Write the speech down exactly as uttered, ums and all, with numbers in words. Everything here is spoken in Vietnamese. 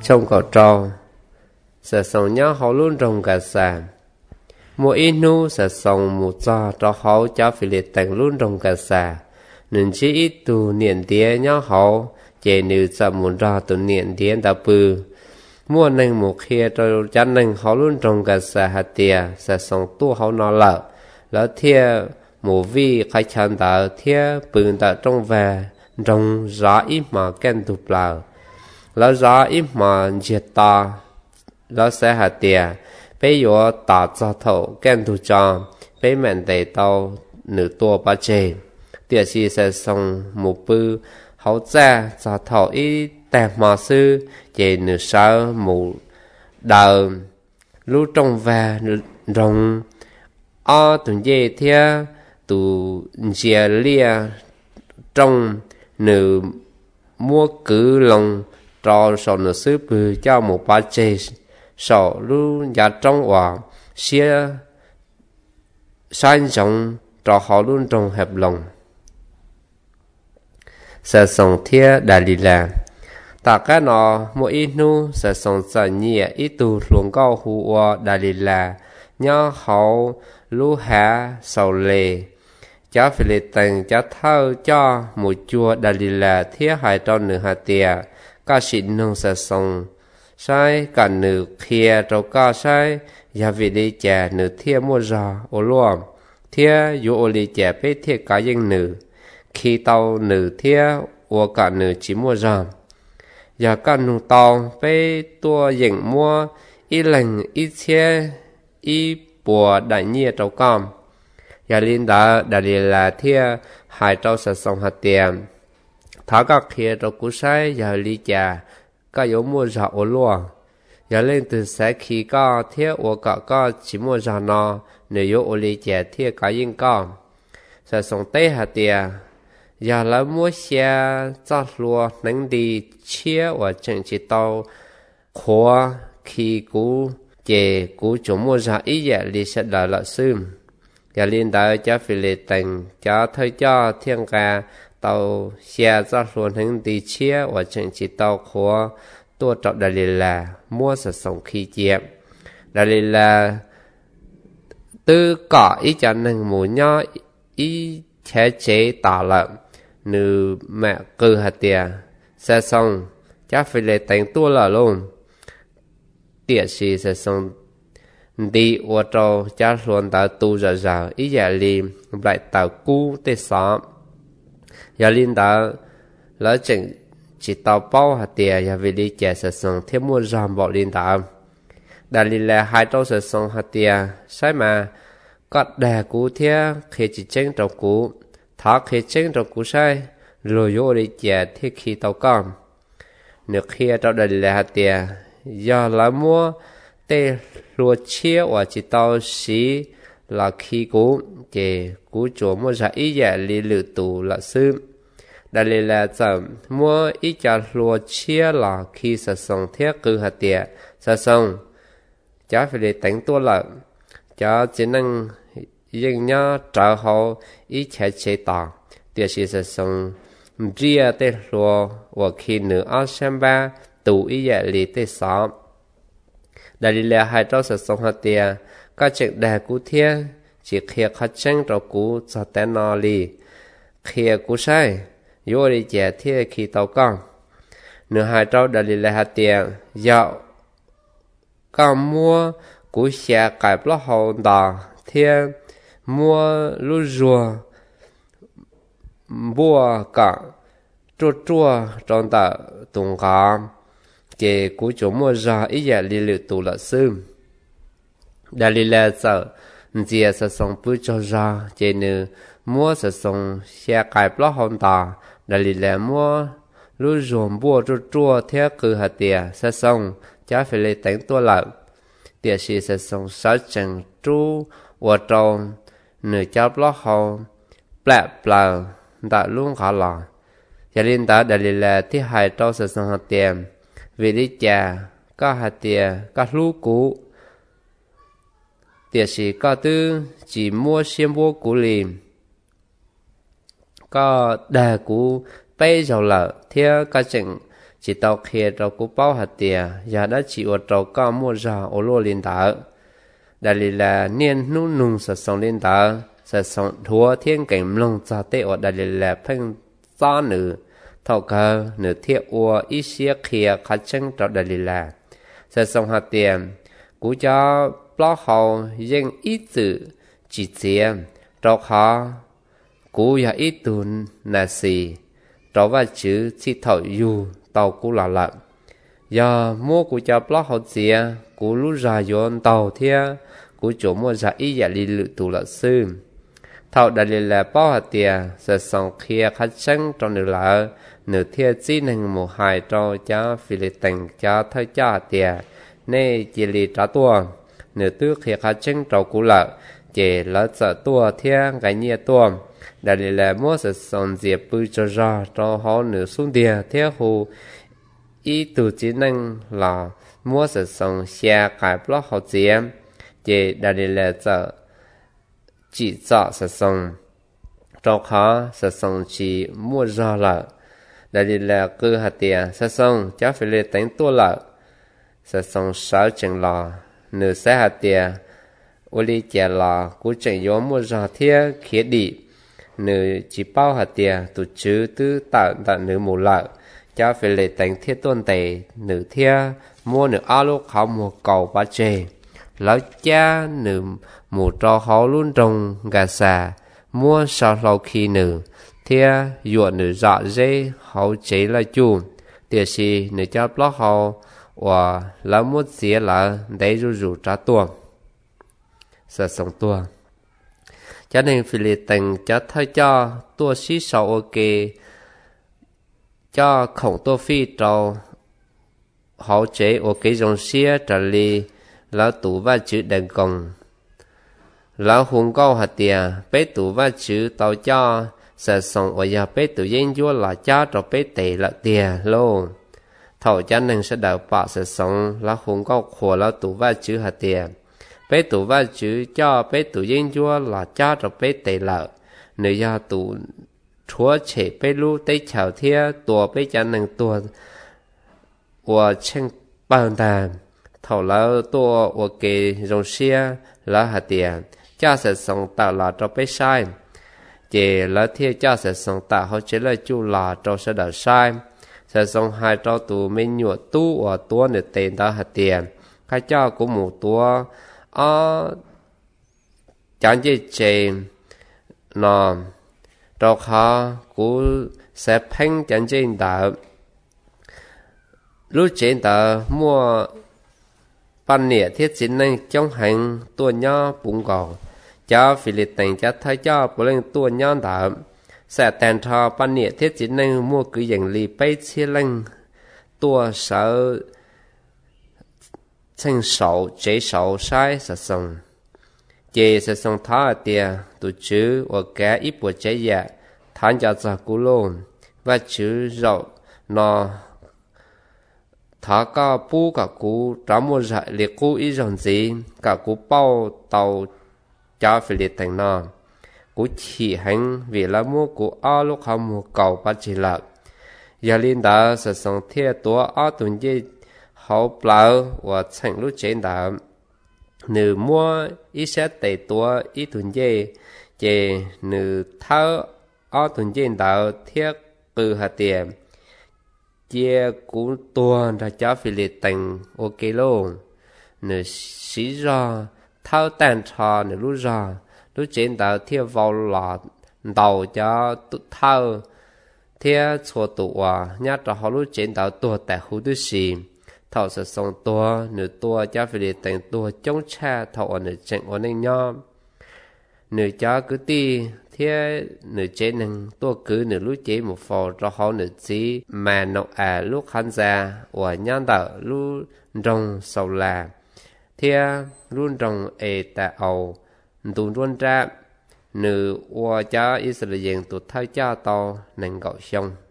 trong cỏ trò sẽ sống nhớ họ luôn trong cả xa mỗi ít nu sẽ sống một cho cho họ cho phi liệt tầng luôn trong cả xa nên chỉ ít tu niệm tía nhớ họ chế nữ sẽ muốn ra tu niệm tía đã bư mua nên một khi cho cha nên họ luôn trong cả xa hạt tía sẽ sống tu họ nó lợ lỡ thia một vi khai chân đã thia bừng đã trong về trong giá ít mà kén tụt lợ lỡ giá ít mà diệt ta lỡ sẽ hạt tía bây giờ ta cho thầu kén tụt cho bây mình để tao nửa tua ba chê tiệt sĩ sẽ sống một bư hậu ra cho thầu ít đẹp mà sư về nửa sáu một đời lưu trong về rồng ở tuần dê thia tụ dê lia trong nửa mua cử lòng cho sổ nửa sư bư cho một ba chê sổ lưu nhà trong hòa xia san rộng cho họ luôn trong hẹp lòng sẽ sống thia đại lý là ta cái nó mỗi ít nu sẽ sống sợ nhẹ ít tu luồng cao hù đại lý là nhớ họ lú hạ sầu lệ cháu phải lệ tầng cháu thâu cho một chùa đại lý là thia hai trong nửa hạt tìa các sĩ nông sẽ sống sai cả nửa kia trâu ca sai và vì đi chè nửa thia mua giò ô luôn thia dù ô lì chè bế thia cá dân nữ khi tàu nữ thia ô cả nữ chỉ mua giò và cả nụ tàu bế tua dành mua ít lành ít xe ít bùa đại nhia trâu con và linh đã đã đi là thia hai trâu sẽ sống hạt tiền thả các kia trâu cú sai và lì chè các yếu mua giò ô luôn và lên từ sẽ khi có thiết ô cả có chỉ mua giò nó nếu yếu ô lì chè thiết cá yên con sẽ sống tế hạt tiền và là mua xe cho lúa nâng đi chia và chẳng chỉ tàu khóa khi cú chè cú chủ mua giò ý dạ lì sẽ đợi lợi xương và liên đại cho phi lệ tình cho thời cho thiên ca tàu xe cho lúa nâng đi chia và chẳng chỉ tàu khóa tôi chọn đại lý là mua sản phẩm khi chém đại lý là từ cỏ ý cho nên muốn nhau ý chế chế tả lợn nữ mẹ cư hạt tiền sẽ xong chắc phải lấy đánh tua lờ luôn tiệt sĩ sẽ xong đi ô tô chắc luôn đã tu ra ra ý giả lì lại tạo cú tê xóm giả linh đã lỡ chừng chỉ tàu bao hạt tiền và vì đi chè sẽ sống thêm mua rằm bỏ lên tàu đại lý là hai trâu sẽ sống hạt tiền sai mà có đè cú thế khi chỉ tranh trâu cú tháo khi tranh trâu cú sai rồi vô đi chè thế khi tàu con nếu khi trâu đại lý là hạt tiền do là mua tê lúa chia và chỉ tàu xí là khi cú chè cú chỗ mua ra ý giả lý lự tù là sư đại lý là chậm mua ít cho lúa chia là khi sử dụng thiết cư hạt tiền sử dụng cháu phải để đánh tua lợn cháu chỉ năng dân nhớ trở hậu ít chế chế tỏ tiền sĩ sử dụng ria tê lúa và khi nữa ở xem ba tủ ý dạ lý tê sáu đại lý là hai trâu sử dụng hạt tiền các chuyện đề cú thiết chỉ khi khát chân trâu cú cho tên nó lì khi cú sai vô đi chè thiết khi tàu con nửa hai trâu đã đi lại hạt tiền dạo con mua cú xe cải lót hậu đỏ thiết mua lúa rùa mua cả chua chua trong tờ tùng cá kể cú chỗ mua ra ý giả li lự tù lợ sư đã đi lại sợ dìa sẽ sống bữa cho ra chế nữ mua sẽ sống xe cải lót hậu đỏ đại lý là mua lúa ruộng bùa chua chua theo cử hạt tiền sẽ xong cháu phải lấy đánh tua lợn tiền sĩ sẽ xong sáu chân chú và trâu nửa cháu lót hậu bẹp bờ đã luôn khá lò gia đình ta đại lý là thứ hai trâu sẽ xong hạt tiền vì đi chà có hạt tiền có lúa cũ tiền sĩ có tư chỉ mua xiêm búa cũ liền có đề cũ bây giờ là theo các chuyện chỉ tàu kia trâu cú bao hạt tiền giờ đã chỉ ở trâu cao mua ra ở lô liên đảo đại lý là niên nu nung sẽ sống liên đảo sẽ sống thua thiên cảnh lông ra tê ở đại lý là phanh gió nữ thầu cơ nữ thiết ua ít xía kia khá chân trâu đại lý là sẽ sống hạt tiền cú cho bao hậu dân ít tự chỉ tiền trâu khó cú ya ít tuần là gì trâu và chữ chỉ thầu dù tàu cú là lợn giờ mua cú cho bao hậu gì cú lúc ra yon tàu thia cú chỗ mua ra ít giờ đi lựa tụ lợn sư thầu đại lý là bao hạt tiền sẽ sống kia khá chân trong nửa lợ nửa thia chỉ nên một hai trâu cho phi lệ tình cho thay cho tiền nên chỉ lì trả tua nửa tư khi khá chân trâu cú lợ chỉ lỡ sợ tua thia cái nhẹ tua đại lý là mua sẽ sống diệp bư cho ra cho họ nửa xuống địa thia hồ ý từ chỉ nên là mua sẽ sống xe cái block họ diệp chỉ đại lý là sợ chỉ sợ sẽ sống cho khó sẽ sống chỉ mua ra lợ đại lý là cứ hạt tiền sẽ sống cho phải lệ tính tua lợ sẽ sống sáu chừng lò nửa xe hạt tiền ô li chè lò cú chừng gió mua ra thia khía đi nửa chỉ bao hạt tiền tụ chứ tư tạo tạo nửa mù lợ cho phải lệ tính thiết tuần tệ nửa thia mua nửa alo khảo mua cầu ba chê lão cha nửa mù cho họ luôn trồng gà xà mua sau lâu khi nửa thia dụa nửa dọ dây hậu chế là chu tiệt sĩ nửa cho block hậu và lão muốn xía là để rủ rủ trả tuồng sẽ sống tuồng cho nên phi lì tình cho thay cho tua xí sầu ok cho khổng tua phi trâu hậu chế ok dòng xía trả lì lão tủ và chữ đèn công lão hùng câu hạt tiền bế tủ và chữ tàu cho sẽ sống ở nhà bế tủ dân vua là cha cho bế tệ là tiền luôn thầu cho nên sẽ đào bạc sẽ sống lão hùng câu khổ lão tủ và chữ hạt tiền bế tủ và chữ cho bế tủ dân vua là cha cho bế tệ là nơi gia tủ chúa chế bế lưu tế chào thia tùa bế cho nên tùa của chân bàn đàn thầu lão tùa của kê rồng xia là hạt tiền cha sẽ sống tạo là cho bế sai chỉ là thia cha sẽ sống tạo họ chỉ là chú là cho sẽ đào sai sẽ sống hai cho tụ mình nhựa tu ở tua để tiền đó hạt tiền cái cha của một tua ở chẳng chỉ chỉ nó cho họ cũng sẽ phanh chẳng chỉ đạo lúc trên đó mua ban nịa thiết chính năng trong hành tua nhỏ bụng gò cho phi lệ tình cho thấy cho bộ lên tua nhỏ đạo sẽ tàn thọ ban nịa thiết chính năng mua cứ dành lì bay chia lên tua sợ chân sầu chế sầu sai sẽ xong chế sẽ xong tháo ở tiền tụ chữ và cả ít bộ chế dạ thán cho ra cú lôn và chữ rậu nó thả cả bu cả cú trả mua rải liệt cú ít dòng gì cả cú bao tàu cho phi liệt thành nó cú chỉ hành vì là mua cú ở lúc họ mua cầu bắt chỉ lạc giờ linh đã sẽ xong thiệtตัวở tuần gì họ bảo và thành lúc trên đã nữ mua ít sẽ tệตัวít tuần gì chỉ nữ tháo ở tuần gì đã thiệt từ hạt tiền chia cũng tua ra cho phi liệt thành ok luôn nữ xí ra tháo tàn trò nữ lúc ra lúc trên đã thiệt vào là đầu cho tháo thiệt cho tụ à nhát cho họ lúc trên đã tua tại khu tư xì thảo sẽ xong tua nữ tua cho phi liệt thành tua chống cha thảo ở nữ trận ở nên nhau nữ cho cứ ti thế nữ chế năng tua cứ nữ lúc chế một phò cho họ nữ chỉ mà nó à lúc khán giả và nhang đạo lúc rong sầu là thế luôn rong ê ta ầu tụi luôn ra nữ và cho Israel tụt thay cha to nên gọi xong